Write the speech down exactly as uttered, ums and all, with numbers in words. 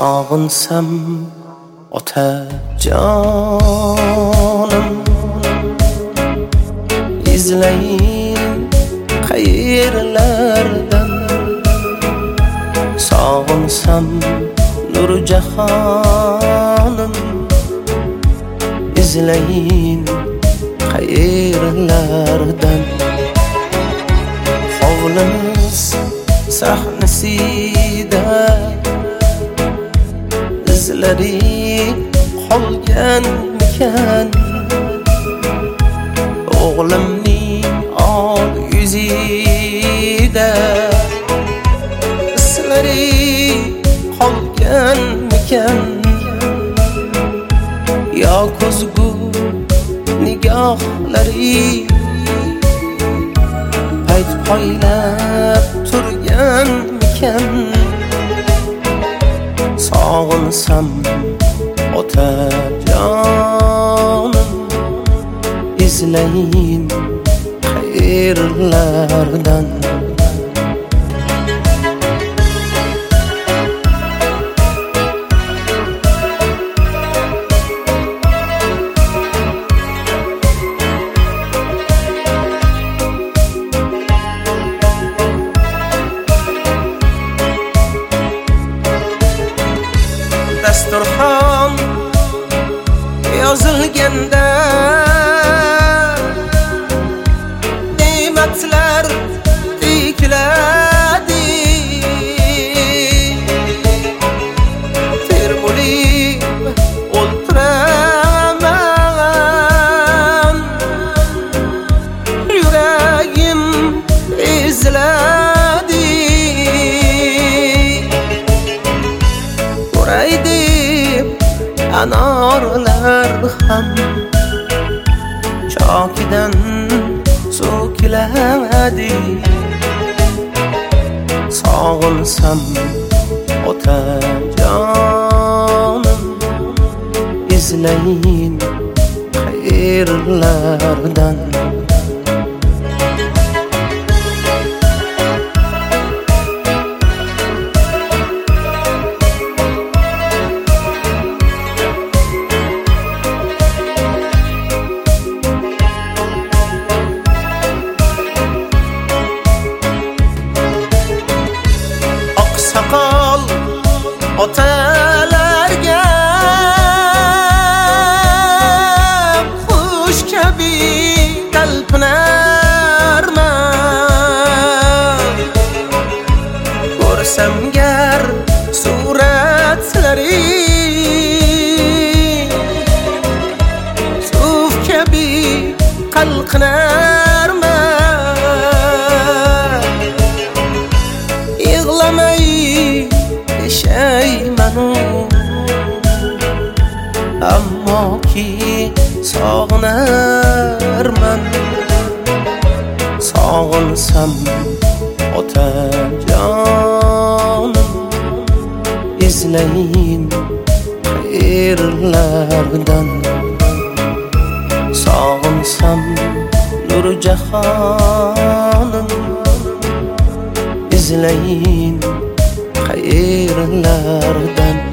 sog'insam otajonim, izlayin qayerlardan. Sog'insam nur jahonim, izlayin qayerlardan. Hovlimiz sahnasida izlari qolganmikan, o'g'limning ol yuzida izlari qolganmikan, yo ko'zgu nigohlari payt poylab turganmikan. Sog'insam otajonim, izlayin qayerlardan. Dasturxon yozilganda ne'matlar tikladi, termulib o'ltiraman, yuragim eziladi. Ko'raydi anorlar ham chokidan so'kiladi. Sog'insam otajonim, izlayin qayerlardan. Oqsoqol otalarga xush kabi talpinarman, ko'rsam gar suratlari suv kabi qalqinarman. Yig'lamay yashaymanu, ammo ki sog'inarman. Sog'insam otajonim, izlayin qayerlardan. Sog'insam nur jahonim, izlayin qayerlardan.